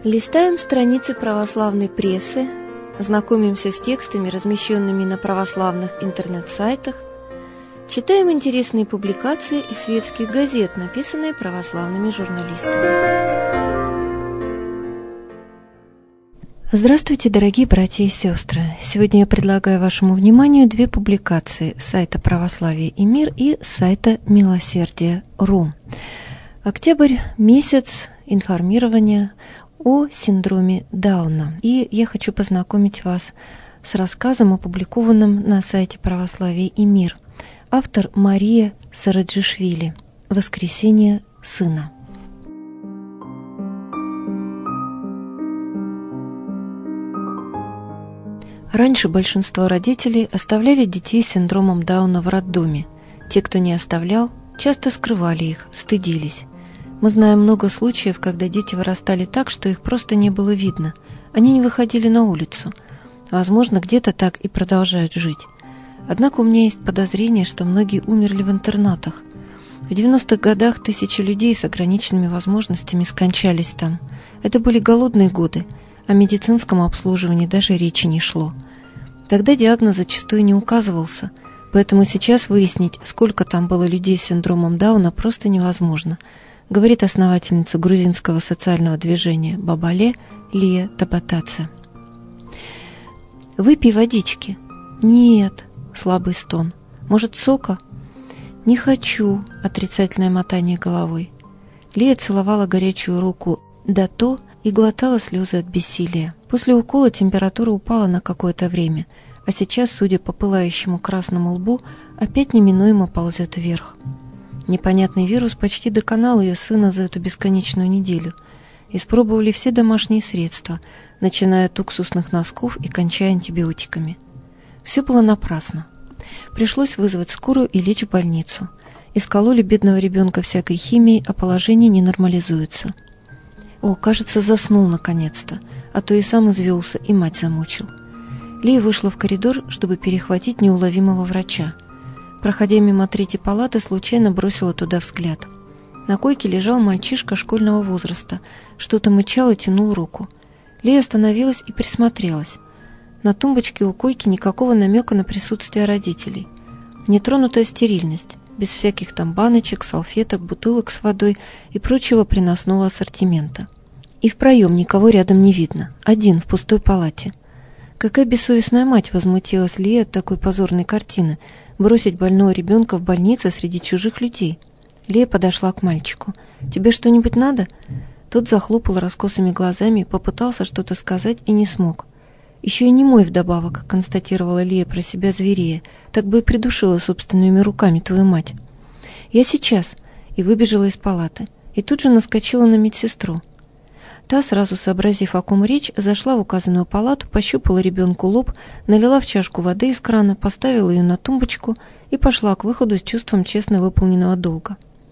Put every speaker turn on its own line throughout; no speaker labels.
Листаем страницы православной прессы, знакомимся с текстами, размещенными на православных интернет-сайтах, читаем интересные публикации из светских газет, написанные православными журналистами. Здравствуйте, дорогие братья и сестры! Сегодня я предлагаю вашему вниманию две публикации с сайта «Православие и мир» и сайта «Милосердие.ру». Октябрь – месяц информирования о синдроме Дауна. И я хочу познакомить вас с рассказом, опубликованным на сайте «Православие и мир». Автор Мария Сараджишвили. «Воскресение сына». Раньше большинство родителей оставляли детей с синдромом Дауна в роддоме. Те, кто не оставлял, часто скрывали их, стыдились. Мы знаем много случаев, когда дети вырастали так, что их просто не было видно. Они не выходили на улицу. Возможно, где-то так и продолжают жить. Однако у меня есть подозрение, что многие умерли в интернатах. В 90-х годах тысячи людей с ограниченными возможностями скончались там. Это были голодные годы. О медицинском обслуживании даже речи не шло. Тогда диагноз зачастую не указывался, поэтому сейчас выяснить, сколько там было людей с синдромом Дауна, просто невозможно, говорит основательница грузинского социального движения Бабале Лия Табатадзе. «Выпей водички». «Нет», — слабый стон. «Может, сока?» «Не хочу», — отрицательное мотание головой. Лия целовала горячую руку Дато и глотала слезы от бессилия. После укола температура упала на какое-то время, а сейчас, судя по пылающему красному лбу, опять неминуемо ползет вверх. Непонятный вирус почти доконал ее сына за эту бесконечную неделю. Испробовали все домашние средства, начиная от уксусных носков и кончая антибиотиками. Все было напрасно. Пришлось вызвать скорую и лечь в больницу. Искололи бедного ребенка всякой химией, а положение не нормализуется. О, кажется, заснул наконец-то, а то и сам извелся, и мать замучил. Лия вышла в коридор, чтобы перехватить неуловимого врача. Проходя мимо третьей палаты, случайно бросила туда взгляд. На койке лежал мальчишка школьного возраста, что-то мычал и тянул руку. Лия остановилась и присмотрелась. На тумбочке у койки никакого намека на присутствие родителей. Нетронутая стерильность, без всяких там баночек, салфеток, бутылок с водой и прочего приносного ассортимента. И в проем никого рядом не видно, один в пустой палате. Какая бессовестная мать, возмутилась Лия от такой позорной картины, бросить больного ребенка в больнице среди чужих людей. Лия подошла к мальчику. «Тебе что-нибудь надо?» Тот захлопал раскосыми глазами, попытался что-то сказать и не смог. «Еще и немой вдобавок», — констатировала Лия про себя зверея, «так бы и придушила собственными руками твою мать». «Я сейчас», — и выбежала из палаты, и тут же наскочила на медсестру. Та, сразу сообразив, о ком речь, зашла в указанную палату, пощупала ребенку лоб, налила в чашку воды из крана, поставила ее на тумбочку и пошла к выходу с чувством честно выполненного долга.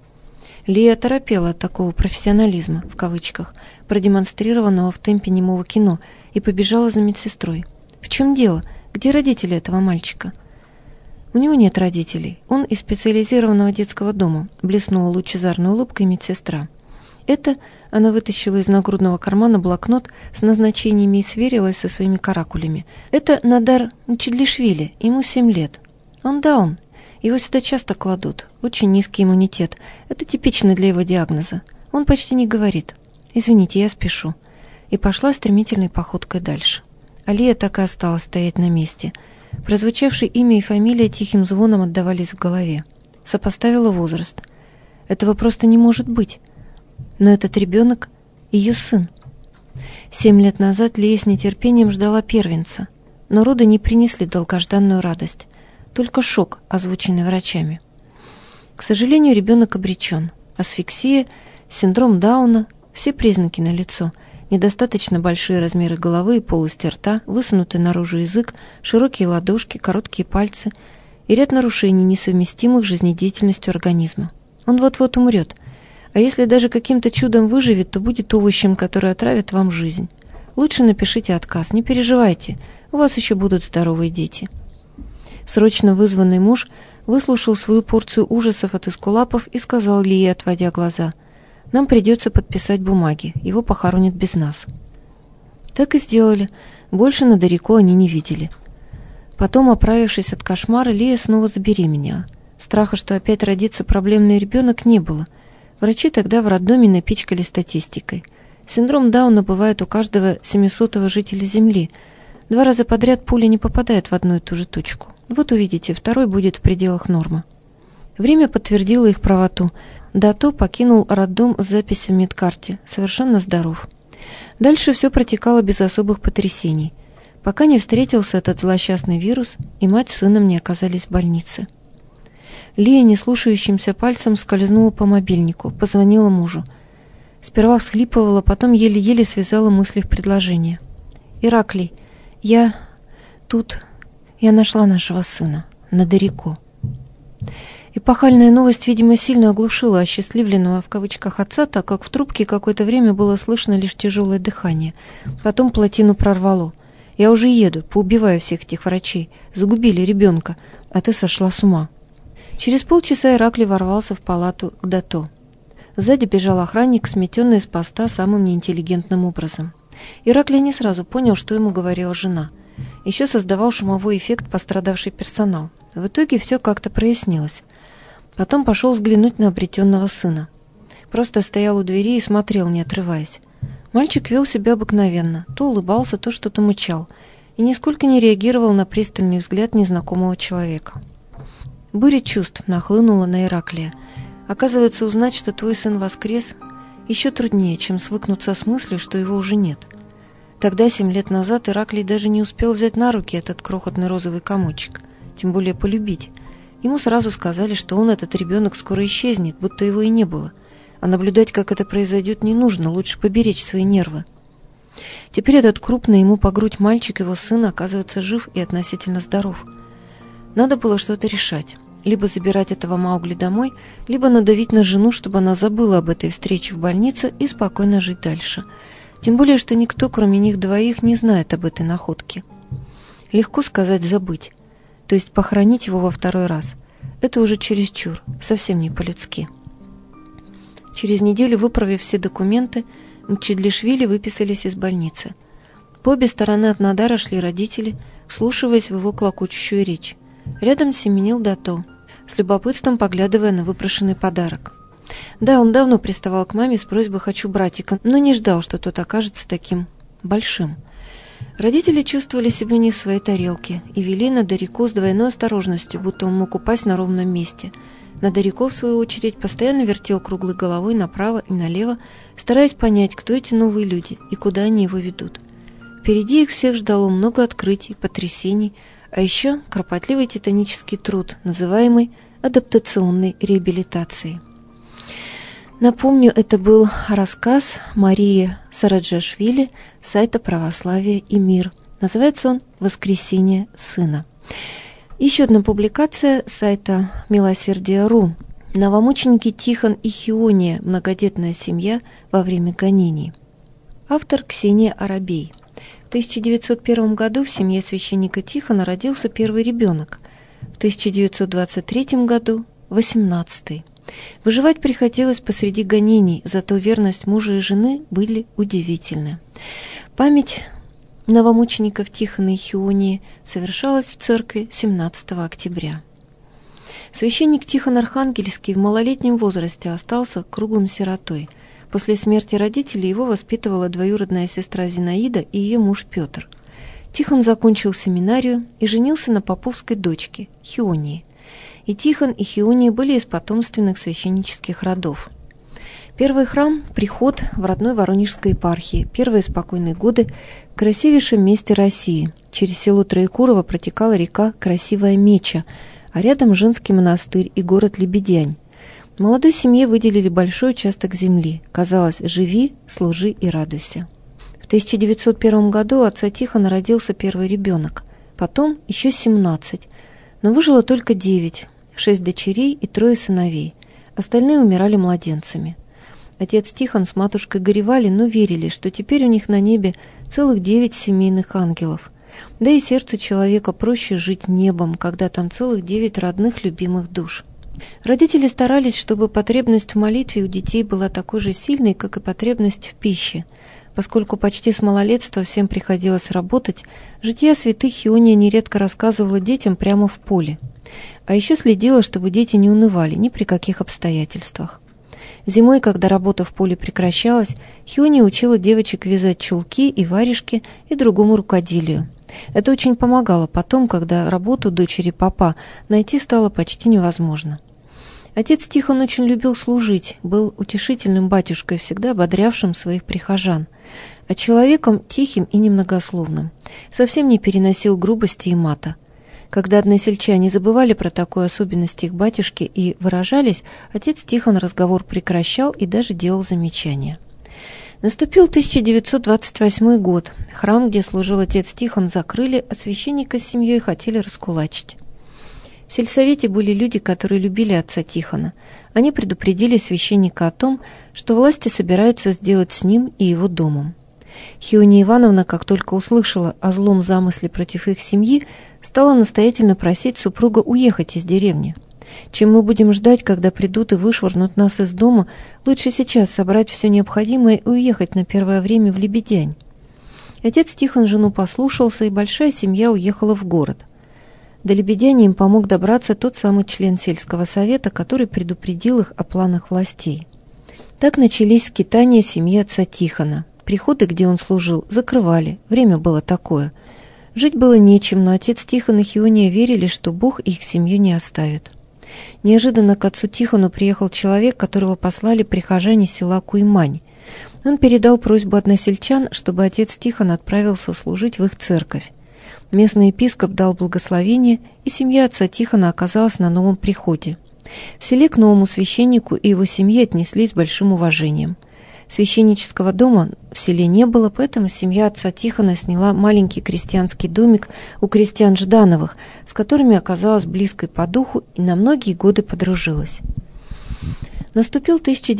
Лия оторопела от такого «профессионализма», в кавычках, продемонстрированного в темпе немого кино, и побежала за медсестрой. «В чем дело? Где родители этого мальчика?» «У него нет родителей. Он из специализированного детского дома», блеснула лучезарной улыбкой медсестра. «Это...» — она вытащила из нагрудного кармана блокнот с назначениями и сверилась со своими каракулями. «Это Надар Мчедлишвили, ему 7 лет. Он даун. Его сюда часто кладут. Очень низкий иммунитет. Это типично для его диагноза. Он почти не говорит. Извините, я спешу». И пошла стремительной походкой дальше. Алия так и осталась стоять на месте. Прозвучавшие имя и фамилия тихим звоном отдавались в голове. Сопоставила возраст. Этого просто не может быть. Но этот ребенок — ее сын. 7 лет назад Лия с нетерпением ждала первенца, но роды не принесли долгожданную радость, только шок, озвученный врачами. К сожалению, ребенок обречен. Асфиксия, синдром Дауна, все признаки налицо. Недостаточно большие размеры головы и полости рта, высунутый наружу язык, широкие ладошки, короткие пальцы и ряд нарушений, несовместимых с жизнедеятельностью организма. Он вот-вот умрет. А если даже каким-то чудом выживет, то будет овощем, который отравит вам жизнь. Лучше напишите отказ, не переживайте, у вас еще будут здоровые дети. Срочно вызванный муж выслушал свою порцию ужасов от эскулапов и сказал Лии, отводя глаза: «Нам придется подписать бумаги, его похоронят без нас». Так и сделали. Больше на Дарико они не видели. Потом, оправившись от кошмара, Лия снова забеременела. Страха, что опять родится проблемный ребенок, не было. Врачи тогда в роддоме напичкали статистикой. Синдром Дауна бывает у каждого 700-го жителя Земли. 2 раза подряд пуля не попадает в одну и ту же точку. Вот увидите, второй будет в пределах нормы. Время подтвердило их правоту. Дато покинул роддом с записью в медкарте. Совершенно здоров. Дальше все протекало без особых потрясений. Пока не встретился этот злосчастный вирус, и мать с сыном не оказались в больнице. Лия неслушающимся пальцем скользнула по мобильнику, позвонила мужу. Сперва всхлипывала, потом еле-еле связала мысли в предложение. «Ираклий, я нашла нашего сына, на Дарико». Эпохальная новость, видимо, сильно оглушила осчастливленного в кавычках отца, так как в трубке какое-то время было слышно лишь тяжелое дыхание. Потом плотину прорвало. «Я уже еду, поубиваю всех этих врачей. Загубили ребенка, а ты сошла с ума». Через полчаса Ираклий ворвался в палату к Дато. Сзади бежал охранник, сметенный с поста самым неинтеллигентным образом. Ираклий не сразу понял, что ему говорила жена. Еще создавал шумовой эффект пострадавший персонал. В итоге все как-то прояснилось. Потом пошел взглянуть на обретенного сына. Просто стоял у двери и смотрел, не отрываясь. Мальчик вел себя обыкновенно, то улыбался, то что-то мычал, и нисколько не реагировал на пристальный взгляд незнакомого человека. Буря чувств нахлынула на Ираклия. Оказывается, узнать, что твой сын воскрес, еще труднее, чем свыкнуться с мыслью, что его уже нет. Тогда, 7 лет назад, Ираклий даже не успел взять на руки этот крохотный розовый комочек, тем более полюбить. Ему сразу сказали, что он, этот ребенок, скоро исчезнет, будто его и не было. А наблюдать, как это произойдет, не нужно, лучше поберечь свои нервы. Теперь этот крупный ему по грудь мальчик, его сын, оказывается жив и относительно здоров. Надо было что-то решать. Либо забирать этого Маугли домой, либо надавить на жену, чтобы она забыла об этой встрече в больнице и спокойно жить дальше. Тем более, что никто, кроме них двоих, не знает об этой находке. Легко сказать «забыть», то есть похоронить его во второй раз. Это уже чересчур, совсем не по-людски. Через неделю, выправив все документы, Мчедлишвили выписались из больницы. По обе стороны от Надара шли родители, вслушиваясь в его клокочущую речь. Рядом семенил Дато, с любопытством поглядывая на выпрошенный подарок. Да, он давно приставал к маме с просьбой «хочу братика», но не ждал, что тот окажется таким большим. Родители чувствовали себя не в своей тарелке и вели на Дарико с двойной осторожностью, будто он мог упасть на ровном месте. На Дарико, в свою очередь, постоянно вертел круглой головой направо и налево, стараясь понять, кто эти новые люди и куда они его ведут. Впереди их всех ждало много открытий, потрясений, а еще кропотливый титанический труд, называемый адаптационной реабилитацией. Напомню, это был рассказ Марии Сараджашвили с сайта «Православие и мир». Называется он «Воскресение сына». Еще одна публикация с сайта «Милосердие.ру». Новомученики Тихон и Хиония. Многодетная семья во время гонений. Автор Ксения Арабей. В 1901 году в семье священника Тихона родился первый ребенок. В 1923 году – 18-й. Выживать приходилось посреди гонений, зато верность мужа и жены были удивительны. Память новомучеников Тихона и Хионии совершалась в церкви 17 октября. Священник Тихон Архангельский в малолетнем возрасте остался круглым сиротой. После смерти родителей его воспитывала двоюродная сестра Зинаида и ее муж Петр. Тихон закончил семинарию и женился на поповской дочке Хионии. И Тихон, и Хиония были из потомственных священнических родов. Первый храм – приход в родной Воронежской епархии, первые спокойные годы в красивейшем месте России. Через село Троекурово протекала река Красивая Меча, а рядом женский монастырь и город Лебедянь. Молодой семье выделили большой участок земли. Казалось, живи, служи и радуйся. В 1901 году у отца Тихона родился первый ребенок, потом еще 17, но выжило только 9, 6 дочерей и 3 сыновей. Остальные умирали младенцами. Отец Тихон с матушкой горевали, но верили, что теперь у них на небе целых 9 семейных ангелов. Да и сердцу человека проще жить небом, когда там целых 9 родных любимых душ. Родители старались, чтобы потребность в молитве у детей была такой же сильной, как и потребность в пище. Поскольку почти с малолетства всем приходилось работать, жития святых Хиония нередко рассказывала детям прямо в поле. А еще следила, чтобы дети не унывали ни при каких обстоятельствах. Зимой, когда работа в поле прекращалась, Хиония учила девочек вязать чулки и варежки и другому рукоделию. Это очень помогало потом, когда работу дочери попа найти стало почти невозможно. Отец Тихон очень любил служить, был утешительным батюшкой, всегда ободрявшим своих прихожан, а человеком тихим и немногословным, совсем не переносил грубости и мата. Когда односельчане забывали про такую особенность их батюшки и выражались, отец Тихон разговор прекращал и даже делал замечания. Наступил 1928 год. Храм, где служил отец Тихон, закрыли, а священника с семьей хотели раскулачить. В сельсовете были люди, которые любили отца Тихона. Они предупредили священника о том, что власти собираются сделать с ним и его домом. Хиония Ивановна, как только услышала о злом замысле против их семьи, стала настоятельно просить супруга уехать из деревни. Чем мы будем ждать, когда придут и вышвырнут нас из дома, лучше сейчас собрать все необходимое и уехать на первое время в Лебедянь. Отец Тихон жену послушался, и большая семья уехала в город. До Лебедяни им помог добраться тот самый член сельского совета, который предупредил их о планах властей. Так начались скитания семьи отца Тихона. Приходы, где он служил, закрывали, время было такое. Жить было нечем, но отец Тихон и Хиония верили, что Бог их семью не оставит. Неожиданно к отцу Тихону приехал человек, которого послали прихожане села Куймань. Он передал просьбу односельчан, чтобы отец Тихон отправился служить в их церковь. Местный епископ дал благословение, и семья отца Тихона оказалась на новом приходе. В селе к новому священнику и его семье отнеслись с большим уважением. Священнического дома в селе не было, поэтому семья отца Тихона сняла маленький крестьянский домик у крестьян Ждановых, с которыми оказалась близкой по духу и на многие годы подружилась. Наступил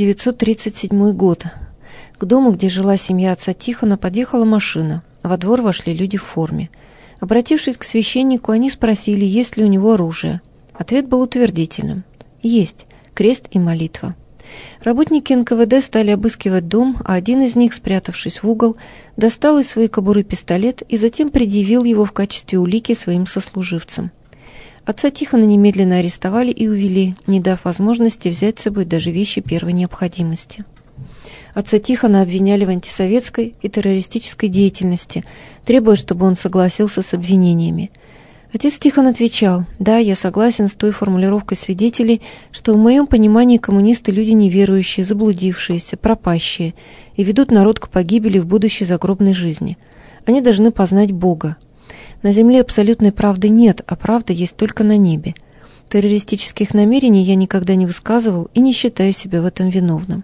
1937 год. К дому, где жила семья отца Тихона, подъехала машина. Во двор вошли люди в форме. Обратившись к священнику, они спросили, есть ли у него оружие. Ответ был утвердительным. Есть. Крест и молитва. Работники НКВД стали обыскивать дом, а один из них, спрятавшись в угол, достал из своей кобуры пистолет и затем предъявил его в качестве улики своим сослуживцам. Отца Тихона немедленно арестовали и увели, не дав возможности взять с собой даже вещи первой необходимости. Отца Тихона обвиняли в антисоветской и террористической деятельности, требуя, чтобы он согласился с обвинениями. Отец Тихон отвечал: «Да, я согласен с той формулировкой свидетелей, что в моем понимании коммунисты – люди неверующие, заблудившиеся, пропащие и ведут народ к погибели в будущей загробной жизни. Они должны познать Бога. На земле абсолютной правды нет, а правда есть только на небе. Террористических намерений я никогда не высказывал и не считаю себя в этом виновным».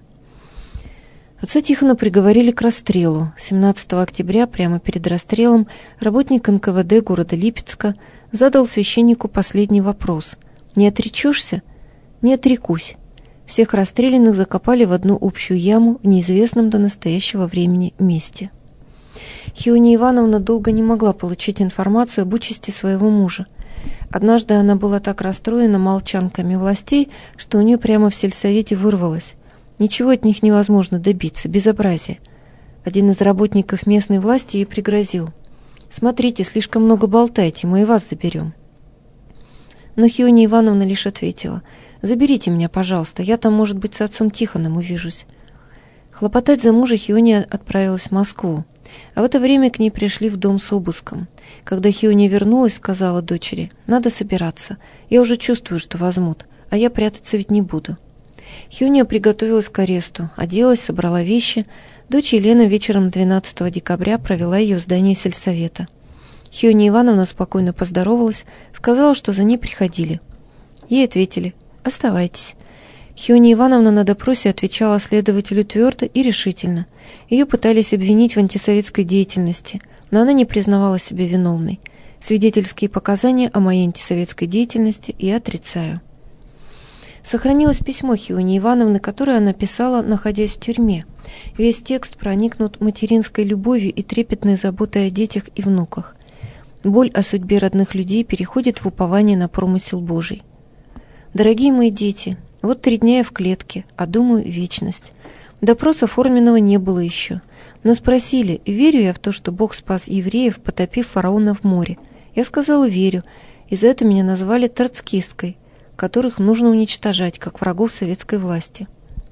Отца Тихона приговорили к расстрелу. 17 октября, прямо перед расстрелом, работник НКВД города Липецка задал священнику последний вопрос: «Не отречешься?» «Не отрекусь». Всех расстрелянных закопали в одну общую яму в неизвестном до настоящего времени месте. Хиония Ивановна долго не могла получить информацию об участи своего мужа. Однажды она была так расстроена молчанками властей, что у нее прямо в сельсовете вырвалось: «Ничего от них невозможно добиться, безобразие». Один из работников местной власти ей пригрозил: «Смотрите, слишком много болтаете, мы и вас заберем». Но Хиония Ивановна лишь ответила: «Заберите меня, пожалуйста, я там, может быть, с отцом Тихоном увижусь». Хлопотать за мужа Хиония отправилась в Москву, а в это время к ней пришли в дом с обыском. Когда Хиония вернулась, сказала дочери: «Надо собираться, я уже чувствую, что возьмут, а я прятаться ведь не буду». Хиония приготовилась к аресту, оделась, собрала вещи. Дочь Елена вечером 12 декабря провела ее в здание сельсовета. Хиония Ивановна спокойно поздоровалась, сказала, что за ней приходили. Ей ответили: «Оставайтесь». Хиония Ивановна на допросе отвечала следователю твердо и решительно. Ее пытались обвинить в антисоветской деятельности, но она не признавала себя виновной. Свидетельские показания о моей антисоветской деятельности я отрицаю. Сохранилось письмо Хионии Ивановны, которое она писала, находясь в тюрьме. Весь текст проникнут материнской любовью и трепетной заботой о детях и внуках. Боль о судьбе родных людей переходит в упование на промысел Божий. «Дорогие мои дети, вот 3 дня я в клетке, а думаю вечность. Допроса форменного не было еще. Но спросили, верю я в то, что Бог спас евреев, потопив фараона в море. Я сказала, верю, и за это меня назвали троцкисткой, которых нужно уничтожать, как врагов советской власти.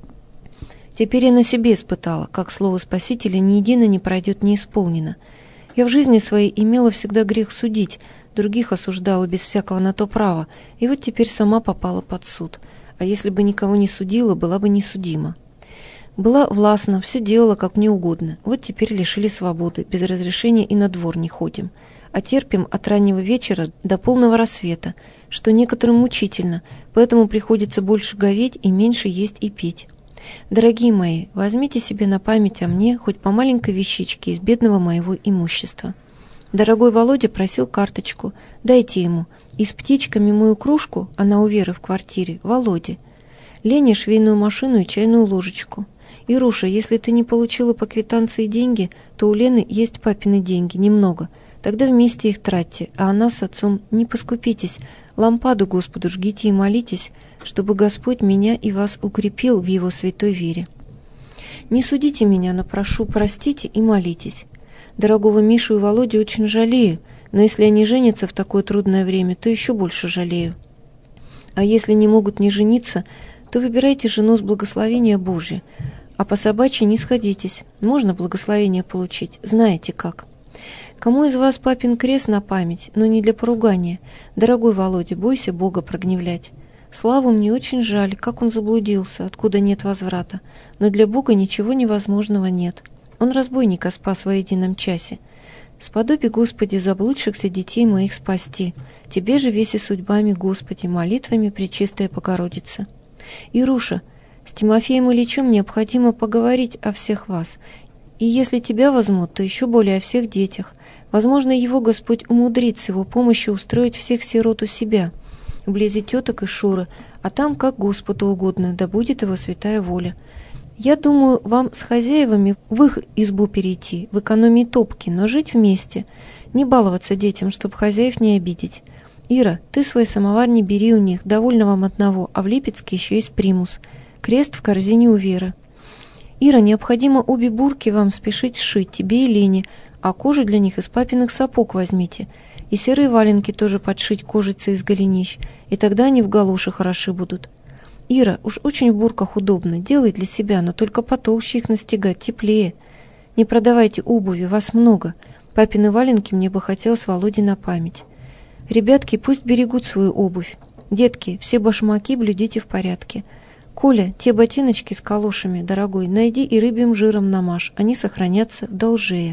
Теперь я на себе испытала, как слово Спасителя ни едино не пройдет неисполнено. Я в жизни своей имела всегда грех судить, других осуждала без всякого на то права, и вот теперь сама попала под суд. А если бы никого не судила, была бы несудима. Была властна, все делала как мне угодно. Вот теперь лишили свободы, без разрешения и на двор не ходим. А терпим от раннего вечера до полного рассвета, что некоторым мучительно, поэтому приходится больше говеть и меньше есть и пить. Дорогие мои, возьмите себе на память о мне хоть по маленькой вещичке из бедного моего имущества. Дорогой Володя просил карточку, дайте ему. И с птичками мою кружку, она у Веры в квартире, Володе. Лене швейную машину и чайную ложечку. Ируша, если ты не получила по квитанции деньги, то у Лены есть папины деньги, немного. Тогда вместе их тратьте, а она с отцом не поскупитесь. Лампаду Господу жгите и молитесь, чтобы Господь меня и вас укрепил в Его святой вере. Не судите меня, но прошу, простите и молитесь. Дорогого Мишу и Володю очень жалею, но если они женятся в такое трудное время, то еще больше жалею. А если не могут не жениться, то выбирайте жену с благословения Божия, а по собачьи не сходитесь, можно благословение получить, знаете как. Кому из вас папин крест на память, но не для поругания? Дорогой Володя, бойся Бога прогневлять. Славу мне очень жаль, как он заблудился, откуда нет возврата, но для Бога ничего невозможного нет. Он разбойника спас во едином часе. Сподоби, Господи, заблудшихся детей моих спасти. Тебе же веси судьбами, Господи, молитвами Пречистая Богородица. Ируша, с Тимофеем Ильичем необходимо поговорить о всех вас. И если тебя возьмут, то еще более о всех детях. Возможно, его Господь умудрит с его помощью устроить всех сирот у себя, вблизи теток и Шуры, а там как Господу угодно, да будет его святая воля. Я думаю, вам с хозяевами в их избу перейти, в экономии топки, но жить вместе, не баловаться детям, чтоб хозяев не обидеть. Ира, ты свой самовар не бери у них, довольно вам одного, а в Липецке еще есть примус. Крест в корзине у Веры. Ира, необходимо обе бурки вам спешить сшить, тебе и Лене, а кожу для них из папиных сапог возьмите. И серые валенки тоже подшить кожицей из голенищ, и тогда они в галоши хороши будут. Ира, уж очень в бурках удобно, делай для себя, но только потолще их настигать, теплее. Не продавайте обуви, вас много. Папины валенки мне бы хотелось Володе на память. Ребятки пусть берегут свою обувь. Детки, все башмаки блюдите в порядке. Коля, те ботиночки с калошами, дорогой, найди и рыбьим жиром намажь, они сохранятся должее.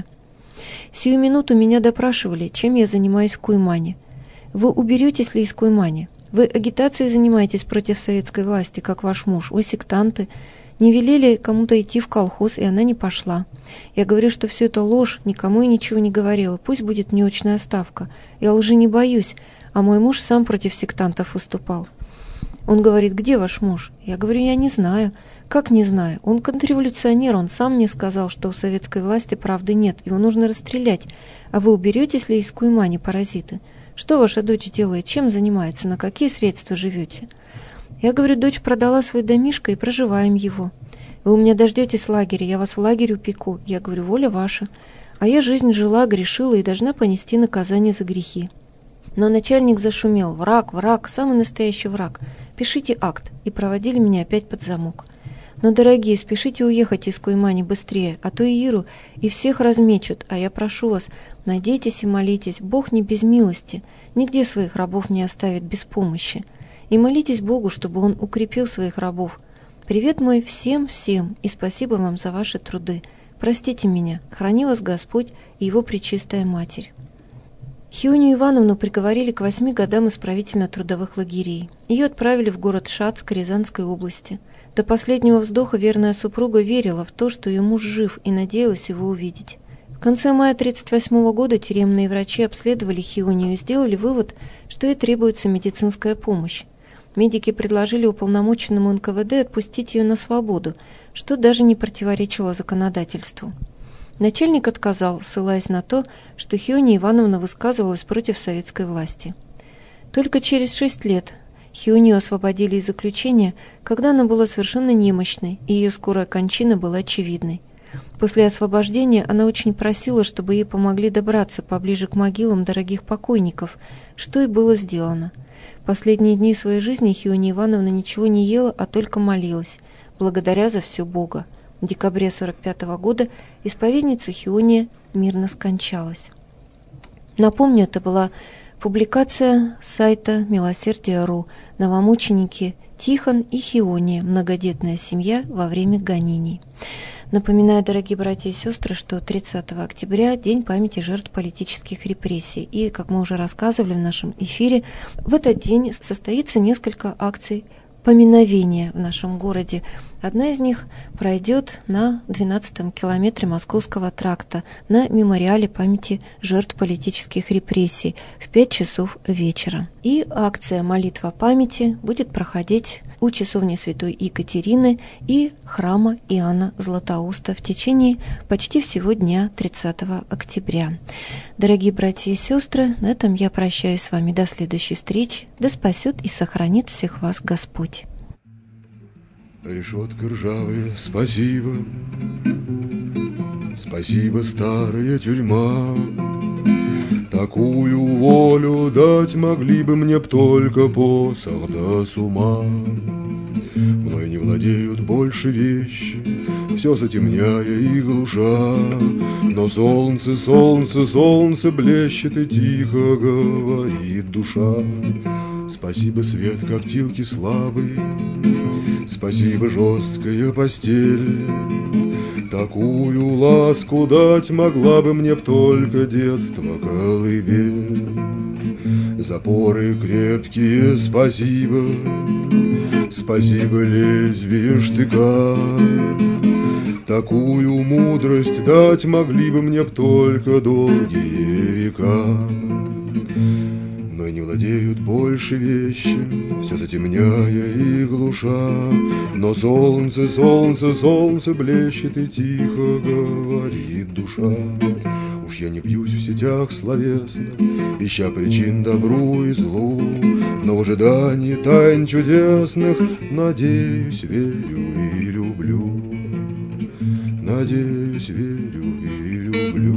Сию минуту меня допрашивали, чем я занимаюсь в Куймане. Вы уберетесь ли из Куймани? Вы агитацией занимаетесь против советской власти, как ваш муж. Вы сектанты. Не велели кому-то идти в колхоз, и она не пошла. Я говорю, что все это ложь, никому и ничего не говорила. Пусть будет неочная ставка. Я лжи не боюсь, а мой муж сам против сектантов выступал. Он говорит, где ваш муж? Я говорю, я не знаю. Как не знаю? Он контрреволюционер, он сам мне сказал, что у советской власти правды нет, его нужно расстрелять. А вы уберетесь ли из Куймани, паразиты? Что ваша дочь делает, чем занимается, на какие средства живете? Я говорю, дочь продала свой домишко и проживаем его. Вы у меня дождетесь лагеря, я вас в лагерь упеку. Я говорю, воля ваша. А я жизнь жила, грешила и должна понести наказание за грехи. Но начальник зашумел. Враг, враг, самый настоящий враг. Пишите акт. И проводили меня опять под замок. Но, дорогие, спешите уехать из Куймани быстрее, а то и Иру, и всех размечут. А я прошу вас, надейтесь и молитесь. Бог не без милости. Нигде своих рабов не оставит без помощи. И молитесь Богу, чтобы Он укрепил своих рабов. Привет мой всем-всем, и спасибо вам за ваши труды. Простите меня, храни вас Господь и Его Пречистая Матерь. Хионию Ивановну приговорили к 8 годам исправительно-трудовых лагерей. Ее отправили в город Шацк Рязанской области. До последнего вздоха верная супруга верила в то, что ее муж жив, и надеялась его увидеть. В конце мая 1938 года тюремные врачи обследовали Хионию и сделали вывод, что ей требуется медицинская помощь. Медики предложили уполномоченному НКВД отпустить ее на свободу, что даже не противоречило законодательству. Начальник отказал, ссылаясь на то, что Хиония Ивановна высказывалась против советской власти. Только через 6 лет Хионию освободили из заключения, когда она была совершенно немощной, и ее скорая кончина была очевидной. После освобождения она очень просила, чтобы ей помогли добраться поближе к могилам дорогих покойников, что и было сделано. Последние дни своей жизни Хиония Ивановна ничего не ела, а только молилась, благодаря за все Бога. В декабре 1945 года исповедница Хиония мирно скончалась. Напомню, это была публикация с сайта Милосердие.ру «Новомученики Тихон и Хиония. Многодетная семья во время гонений». Напоминаю, дорогие братья и сестры, что 30 октября – День памяти жертв политических репрессий. И, как мы уже рассказывали в нашем эфире, в этот день состоится несколько акций поминовения в нашем городе. Одна из них пройдет на 12-м километре Московского тракта на мемориале памяти жертв политических репрессий в 5 часов вечера. И акция «Молитва памяти» будет проходить у часовни Святой Екатерины и храма Иоанна Златоуста в течение почти всего дня 30 октября. Дорогие братья и сестры, на этом я прощаюсь с вами до следующей встречи. Да спасет и сохранит всех вас Господь.
Решетка ржавая, спасибо, спасибо, старая тюрьма. Такую волю дать могли бы мне б только посох да с ума. Мной не владеют больше вещи, все затемняя и глуша. Но солнце, солнце, солнце блещет и тихо говорит душа. Спасибо, свет коптилки слабый, спасибо, жесткая постель. Такую ласку дать могла бы мне б только детство колыбель. Запоры крепкие, спасибо, спасибо, лезвие штыка. Такую мудрость дать могли бы мне б только долгие века. Но не владеют больше вещи, все затемняя и глуша. Но солнце, солнце, солнце блещет и тихо говорит душа. Уж я не бьюсь в сетях словесных, ища причин добру и злу, но в ожидании тайн чудесных надеюсь, верю и люблю. Надеюсь, верю и люблю.